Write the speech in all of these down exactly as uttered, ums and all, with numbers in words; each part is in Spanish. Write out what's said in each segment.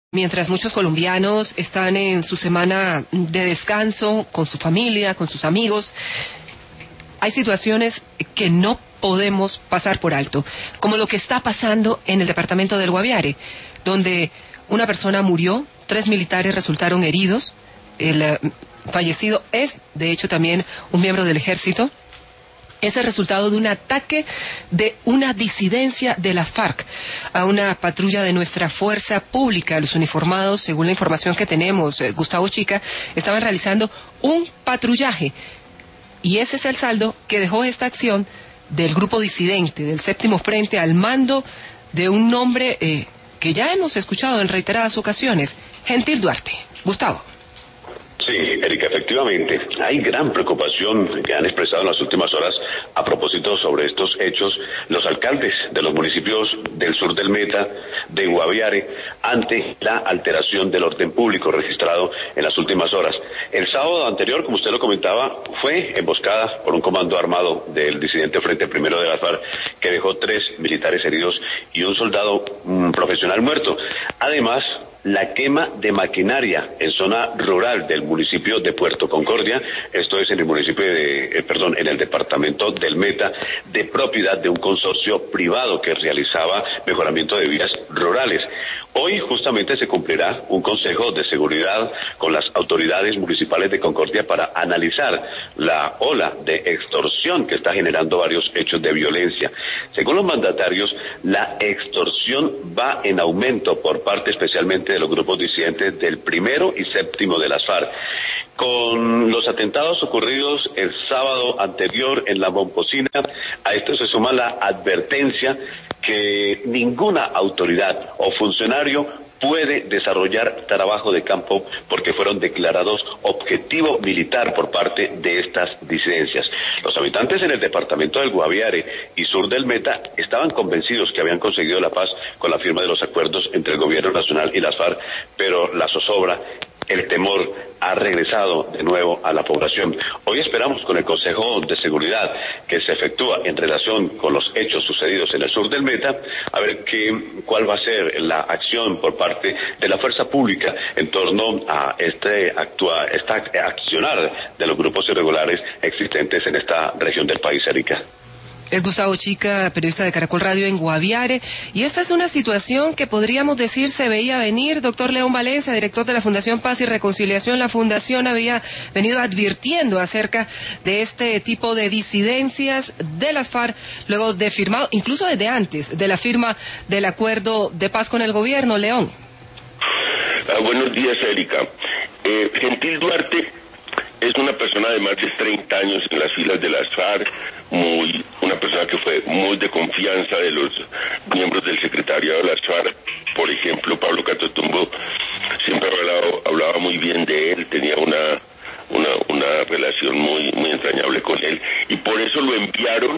Mientras muchos colombianos están en su semana de descanso, con su familia, con sus amigos, hay situaciones que no podemos pasar por alto, como lo que está pasando en el departamento del Guaviare, donde una persona murió, tres militares resultaron heridos, el eh, fallecido es, de hecho, también un miembro del ejército. Es el resultado de un ataque de una disidencia de las FARC a una patrulla de nuestra fuerza pública. Los uniformados, según la información que tenemos, eh, Gustavo Chica, estaban realizando un patrullaje. Y ese es el saldo que dejó esta acción del grupo disidente, del Séptimo Frente, al mando de un nombre eh, que ya hemos escuchado en reiteradas ocasiones, Gentil Duarte. Gustavo. Sí, Erika, efectivamente, hay gran preocupación que han expresado en las últimas horas a propósito sobre estos hechos los alcaldes de los municipios del sur del Meta, de Guaviare, ante la alteración del orden público registrado en las últimas horas. El sábado anterior, como usted lo comentaba, fue emboscada por un comando armado del disidente Frente Primero de las FARC, que dejó tres militares heridos y un soldado um, profesional muerto. Además, la quema de maquinaria en zona rural del municipio de Puerto Concordia, esto es en el municipio de, eh, perdón, en el departamento del Meta, de propiedad de un consorcio privado que realizaba mejoramiento de vías rurales. Hoy justamente se cumplirá un consejo de seguridad con las autoridades municipales de Concordia para analizar la ola de extorsión que está generando varios hechos de violencia. Según los mandatarios, la extorsión va en aumento por parte especialmente de los grupos disidentes del primero y séptimo de las FARC. Con los atentados ocurridos el sábado anterior en la Momposina, a esto se suma la advertencia que ninguna autoridad o funcionario puede desarrollar trabajo de campo porque fueron declarados objetivo militar por parte de estas disidencias. Los habitantes en el departamento del Guaviare y sur del Meta estaban convencidos que habían conseguido la paz con la firma de los acuerdos entre el gobierno nacional y las FARC, pero la zozobra, el temor ha regresado de nuevo a la población. Hoy esperamos con el Consejo de Seguridad que se efectúa en relación con los hechos sucedidos en el sur del Meta, a ver qué, cuál va a ser la acción por parte de la fuerza pública en torno a este actua, esta accionar de los grupos irregulares existentes en esta región del país, Erika. Es Gustavo Chica, periodista de Caracol Radio en Guaviare, y esta es una situación que podríamos decir se veía venir. Doctor León Valencia, director de la Fundación Paz y Reconciliación, la Fundación había venido advirtiendo acerca de este tipo de disidencias de las FARC, luego de firmado, incluso desde antes de la firma del acuerdo de paz con el gobierno. León. Ah, buenos días, Erika. Eh, Gentil Duarte es una persona de más de treinta años en las filas de las FARC, muy, una persona que fue muy de confianza de los miembros del secretariado de las FARC. Por ejemplo, Pablo Catotumbo siempre hablaba, hablaba muy bien de él, tenía una, una, una relación muy, muy entrañable con él, y por eso lo enviaron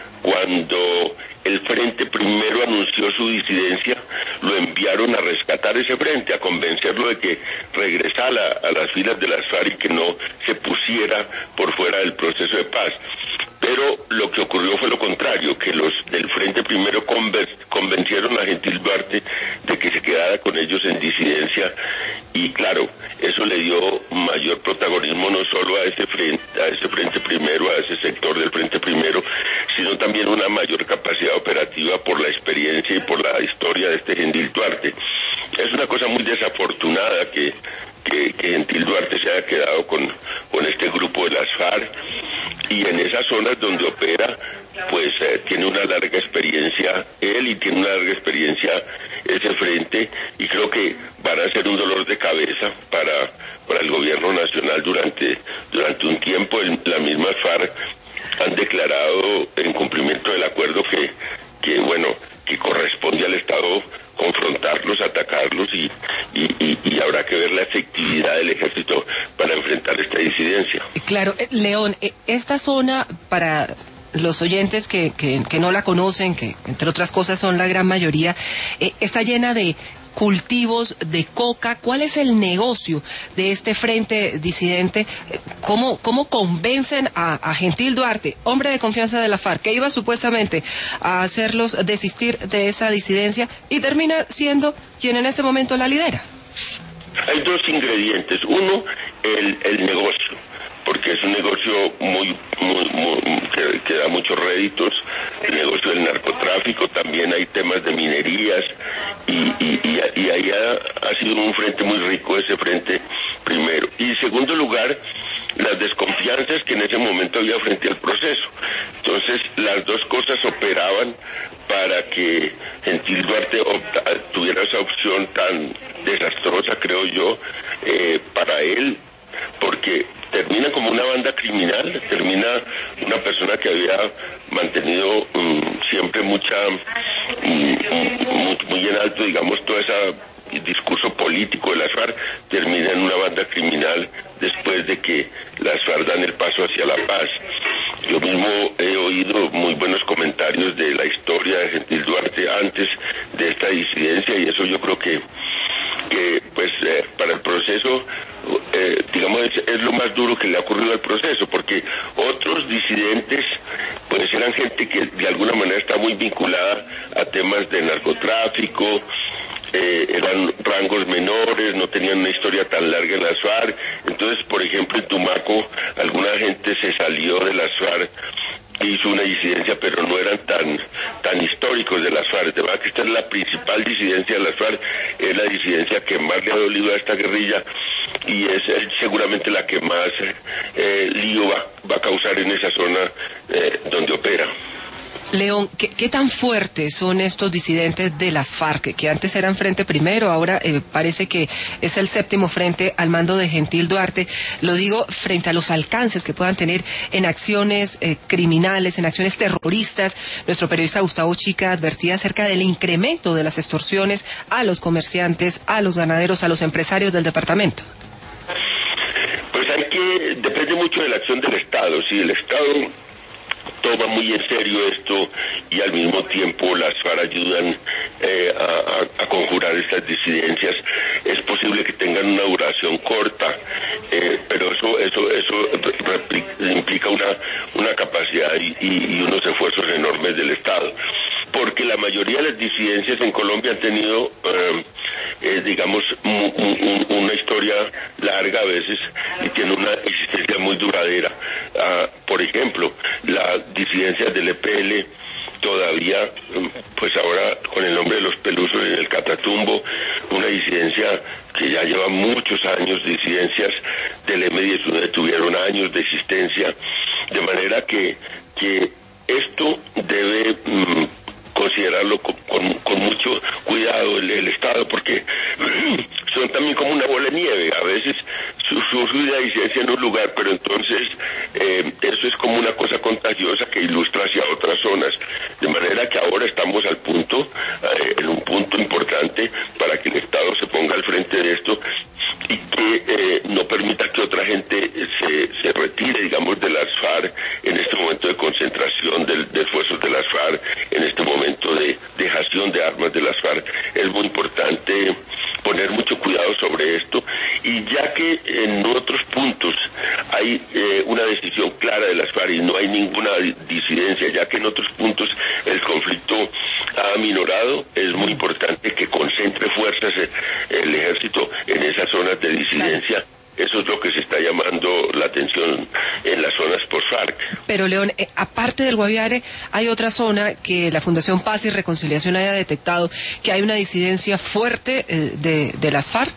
cuando el Frente Primero anunció su disidencia, lo enviaron a rescatar ese frente, a convencerlo de que regresara a las filas de las FARC y que no se pusiera por fuera del proceso de paz. Pero lo que ocurrió fue lo contrario, que los del Frente Primero convencieron a Gentil Duarte de que se quedara con ellos en disidencia, y claro, eso le dio mayor protagonismo no solo a ese frente, a ese Frente Primero, a ese sector del Frente Primero, sino también una mayor capacidad operativa por la experiencia y por la historia de este Gentil Duarte. Es una cosa muy desafortunada que que, que Gentil Duarte se haya quedado con, con este grupo de las FARC, y en esas zonas donde opera, pues eh, tiene una larga experiencia él y tiene una larga experiencia ese frente, y creo que van a ser un dolor de cabeza para, para el gobierno nacional durante, durante un tiempo. El, la misma FARC han declarado en cumplimiento del acuerdo que, que bueno, que corresponde al Estado confrontarlos, atacarlos, y, y, y, y habrá que ver la efectividad del ejército para enfrentar esta disidencia. Claro, eh, León, eh, esta zona, para los oyentes que, que, que no la conocen, que entre otras cosas son la gran mayoría, eh, está llena de cultivos de coca. ¿Cuál es el negocio de este frente disidente? ¿Cómo, cómo convencen a, a Gentil Duarte, hombre de confianza de la FARC, que iba supuestamente a hacerlos desistir de esa disidencia, y termina siendo quien en este momento la lidera? Hay dos ingredientes. Uno, el, el negocio, porque es un negocio muy, muy, muy que, que da muchos réditos. El negocio del narcotráfico, también hay temas de minerías, y, y, y, y ahí ha, ha sido un frente muy rico, ese frente primero. Y en segundo lugar, las desconfianzas que en ese momento había frente al proceso. Entonces, las dos cosas operaban para que Gentil Duarte opta, tuviera esa opción tan desastrosa, creo yo, eh, para él, porque termina como una banda criminal, termina una persona que había mantenido um, siempre mucha, um, muy, muy en alto, digamos, todo ese discurso político de las FARC, termina en una banda criminal después de que las FARC dan el paso hacia la paz. Yo mismo he oído muy buenos comentarios de la historia de Gentil Duarte antes de esta disidencia, y eso yo creo que que pues eh, para el proceso eh, digamos es, es lo más duro que le ha ocurrido al proceso, porque otros disidentes pues eran gente que de alguna manera está muy vinculada a temas de narcotráfico, eh, eran rangos menores, no tenían una historia tan larga en las FARC. Entonces, por ejemplo, en Tumaco alguna gente se salió de las FARC, hizo una disidencia, pero no eran tan tan históricos de las FARC. De verdad que esta es la principal disidencia de las FARC, es la disidencia que más le ha dolido a esta guerrilla, y es, es seguramente la que más eh, lío va, va a causar en esa zona eh, donde opera. León, ¿qué, ¿qué tan fuertes son estos disidentes de las FARC, que antes eran Frente Primero, ahora eh, parece que es el séptimo frente al mando de Gentil Duarte? Lo digo frente a los alcances que puedan tener en acciones eh, criminales, en acciones terroristas. Nuestro periodista Gustavo Chica advertía acerca del incremento de las extorsiones a los comerciantes, a los ganaderos, a los empresarios del departamento. Pues hay que, depende mucho de la acción del Estado. Si el Estado toma muy en serio esto y al mismo tiempo las FARC ayudan eh, a, a conjurar estas disidencias, es posible que tengan una duración corta, eh, pero eso eso eso implica una una capacidad y, y unos esfuerzos enormes del Estado, porque la mayoría de las disidencias en Colombia han tenido eh, eh, digamos un, un, una historia larga a veces, y tiene una existencia muy duradera. Uh, por ejemplo, la disidencias del E P L todavía, pues ahora con el nombre de los Pelusos en el Catatumbo, una disidencia que ya lleva muchos años, disidencias del M diecinueve tuvieron años de existencia, de manera que, que esto debe mmm, considerarlo con, con, con mucho cuidado el, el Estado, porque son también como una bola de nieve. A veces surge una disidencia en un lugar, pero entonces eh, eso es como una cosa contagiosa que ilustra hacia otras zonas, de manera que ahora estamos al punto, eh, en un punto importante para que el Estado se ponga al frente de esto y que eh, no permita que otra gente se, se retire, digamos, de las FARC en este momento de concentración del, de esfuerzos de las FARC, en este momento de dejación de armas de las FARC. Es muy importante poner mucho cuidado sobre esto, y ya que en otros puntos hay eh, una decisión clara de las FARC y no hay ninguna disidencia, ya que en otros puntos el conflicto ha aminorado, es muy importante que concentre fuerzas el ejército en esas zonas de disidencia. Claro. Eso es lo que se está llamando la atención en las zonas post-FARC. Pero, León, eh, aparte del Guaviare, hay otra zona que la Fundación Paz y Reconciliación haya detectado que hay una disidencia fuerte eh, de, de las FARC.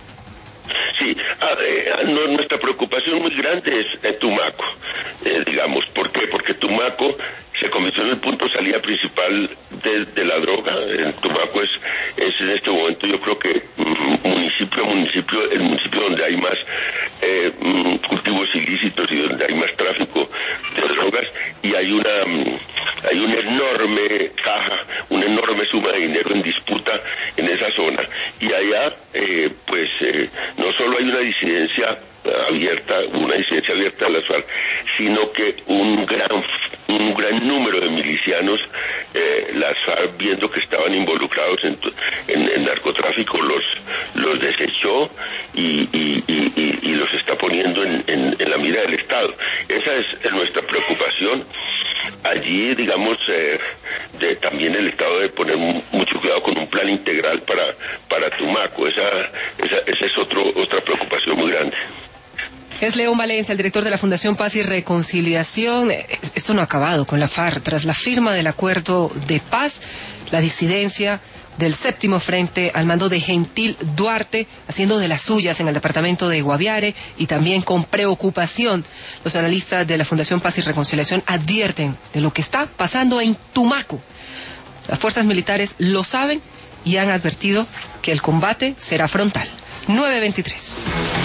Sí, ah, eh, no, nuestra preocupación muy grande es eh, Tumaco, eh, digamos. ¿Por qué? Porque Tumaco se convirtió en el punto de salida principal de, de la droga. En Tumaco es, es en este momento, yo creo que mm, municipio municipio el municipio donde hay más eh, mm, cultivos ilícitos y donde hay más tráfico de drogas, y hay una mm, hay una enorme caja, una enorme suma de dinero en disputa en esa zona, y allá eh, pues eh, no solo hay una disidencia abierta, una disidencia abierta de las FARC, sino que un gran un gran número de milicianos, eh, las FARC, viendo que estaban involucrados en, en, en narcotráfico, los los desechó y, y, y, y los está poniendo en, en, en la mira del Estado. Esa es nuestra preocupación, allí, digamos, eh, de, también el Estado debe poner mucho cuidado con un plan integral para para Tumaco. Esa, esa, esa es otro, otra preocupación muy grande. Es León Valencia, el director de la Fundación Paz y Reconciliación. Esto no ha acabado con la FARC. Tras la firma del acuerdo de paz, la disidencia del séptimo frente al mando de Gentil Duarte, haciendo de las suyas en el departamento de Guaviare, y también con preocupación. Los analistas de la Fundación Paz y Reconciliación advierten de lo que está pasando en Tumaco. Las fuerzas militares lo saben y han advertido que el combate será frontal. nueve veintitrés.